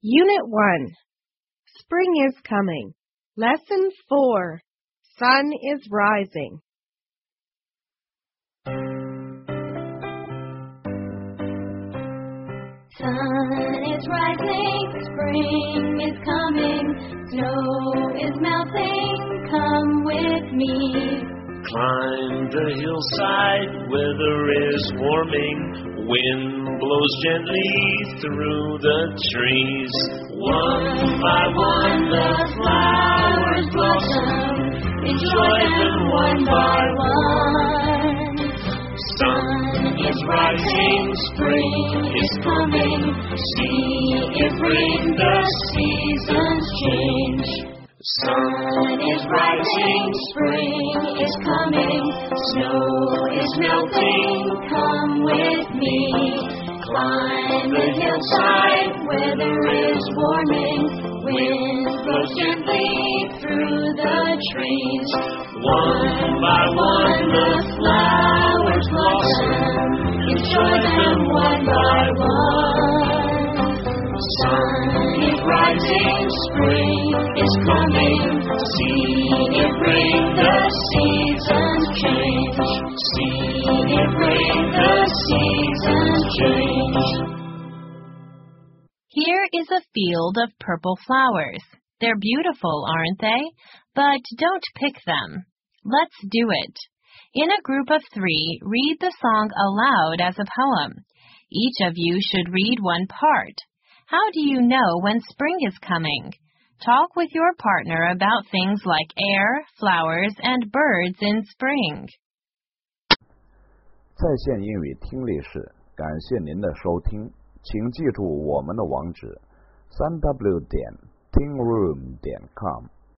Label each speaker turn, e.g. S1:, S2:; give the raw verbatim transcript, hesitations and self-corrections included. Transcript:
S1: Unit one. Spring is coming. Lesson four. Sun is rising.
S2: Sun is rising, spring is coming, snow is melting, come with me.
S3: Climb the hillside, weather is warming, wind blows gently through the trees. One by one the flowers blossom, enjoy them one by one. Sun is rising, spring is coming, see if rain the seasons change. Sun is rising, spring is coming, snow is melting, come with me. Climb the hillside, weather is warming, wind blows gently through the trees. One by one the flowers blossom, enjoy them one by one. Sun is rising, spring is coming, see if rain the seasons change. See if rain the seasons change.
S4: Here is a field of purple flowers. They're beautiful, aren't they? But don't pick them. Let's do it. In a group of three, read the song aloud as a poem. Each of you should read one part. How do you know when spring is coming? Talk with your partner about things like air, flowers, and birds in spring.
S5: 在线英语听力室，感谢您的收听，请记住我们的网址：三 w 点 tingroom 点 com。